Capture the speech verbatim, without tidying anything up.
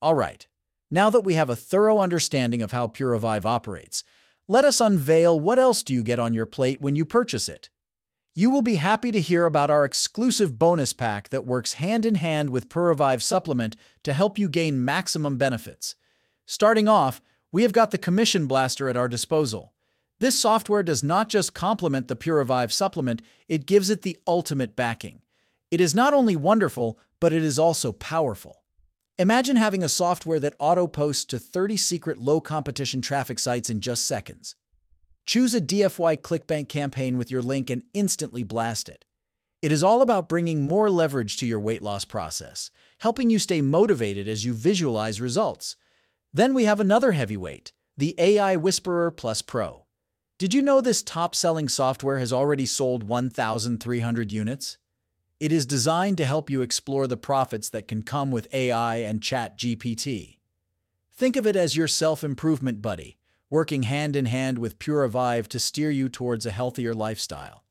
All right, now that we have a thorough understanding of how PureVive operates, let us unveil what else do you get on your plate when you purchase it. You will be happy to hear about our exclusive bonus pack that works hand in hand with PureVive Supplement to help you gain maximum benefits. Starting off, we have got the Commission Blaster at our disposal. This software does not just complement the PureVive Supplement, it gives it the ultimate backing. It is not only wonderful, but it is also powerful. Imagine having a software that auto-posts to thirty secret low-competition traffic sites in just seconds. Choose a D F Y ClickBank campaign with your link and instantly blast it. It is all about bringing more leverage to your weight loss process, helping you stay motivated as you visualize results. Then we have another heavyweight, the A I Whisperer Plus Pro. Did you know this top-selling software has already sold one thousand three hundred units? It is designed to help you explore the profits that can come with A I and ChatGPT. Think of it as your self-improvement buddy, working hand in hand with PureVive to steer you towards a healthier lifestyle.